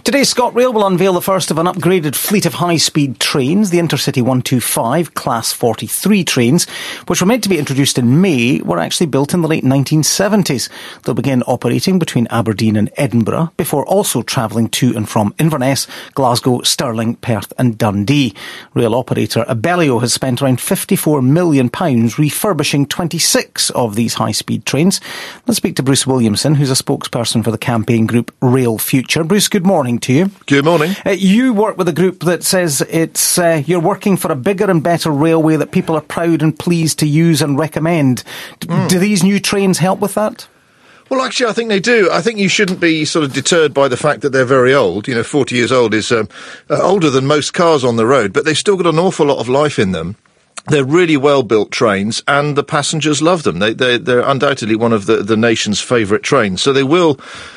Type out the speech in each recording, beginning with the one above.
Today, ScotRail will unveil the first of an upgraded fleet of high-speed trains, the Intercity 125 Class 43 trains, which were meant to be introduced in May, were actually built in the late 1970s. They'll begin operating between Aberdeen and Edinburgh, before also travelling to and from Inverness, Glasgow, Stirling, Perth and Dundee. Rail operator Abellio has spent around £54 million refurbishing 26 of these high-speed trains. Let's speak to Bruce Williamson, who's a spokesperson for the campaign group Rail Future. Bruce, good morning to you. Good morning. You work with a group that says it's you're working for a bigger and better railway that people are proud and pleased to use and recommend. Do these new trains help with that? Well, actually, I think they do. I think you shouldn't be sort of deterred by the fact that they're very old. 40 years old is older than most cars on the road, but they've still got an awful lot of life in them. They're really well-built trains, and the passengers love them. They're undoubtedly one of the nation's favourite trains. So they will,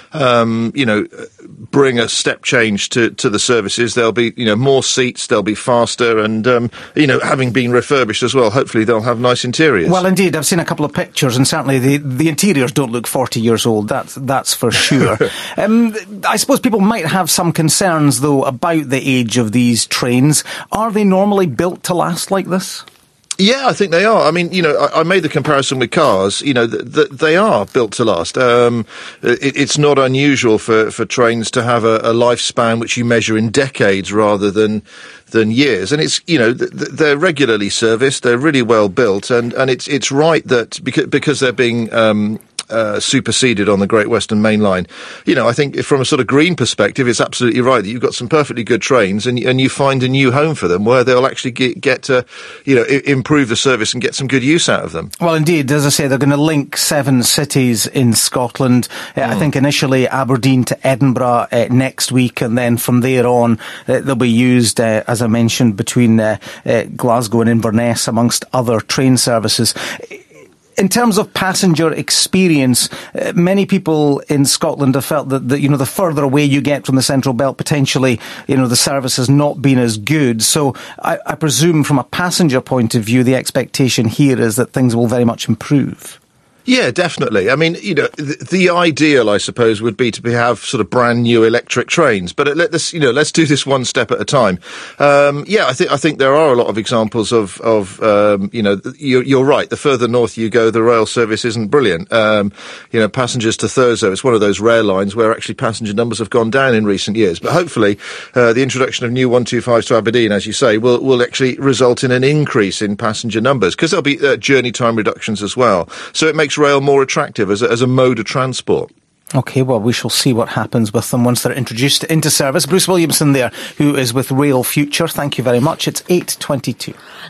bring a step change to the services. There'll be, more seats, they'll be faster, and, having been refurbished as well, hopefully they'll have nice interiors. Well, indeed, I've seen a couple of pictures, and certainly the interiors don't look 40 years old, that's for sure. I suppose people might have some concerns, though, about the age of these trains. Are they normally built to last like this? Yeah, I think they are. I mean, I made the comparison with cars. They are built to last. It's not unusual for trains to have a lifespan which you measure in decades rather than years. And it's, they're regularly serviced. They're really well built, and it's right that because they're being superseded on the Great Western Main Line. I think from a sort of green perspective, it's absolutely right that you've got some perfectly good trains and you find a new home for them where they'll actually get to, improve the service and get some good use out of them. Well, indeed, as I say, they're going to link 7 cities in Scotland. I think initially Aberdeen to Edinburgh next week, and then from there on they'll be used, as I mentioned, between Glasgow and Inverness, amongst other train services. In terms of passenger experience, many people in Scotland have felt that the further away you get from the Central Belt, potentially, the service has not been as good. So I presume from a passenger point of view, the expectation here is that things will very much improve. Yeah, definitely. I mean, the ideal, I suppose, would be to have sort of brand new electric trains. But let's do this one step at a time. I think there are a lot of examples of you're right. The further north you go, the rail service isn't brilliant. Passengers to Thurso, it's one of those rare lines where actually passenger numbers have gone down in recent years. But hopefully, the introduction of new 125s to Aberdeen, as you say, will actually result in an increase in passenger numbers, because there'll be journey time reductions as well. So it makes rail more attractive as a mode of transport. OK, well, we shall see what happens with them once they're introduced into service. Bruce Williamson there, who is with Rail Future. Thank you very much. It's 8:22.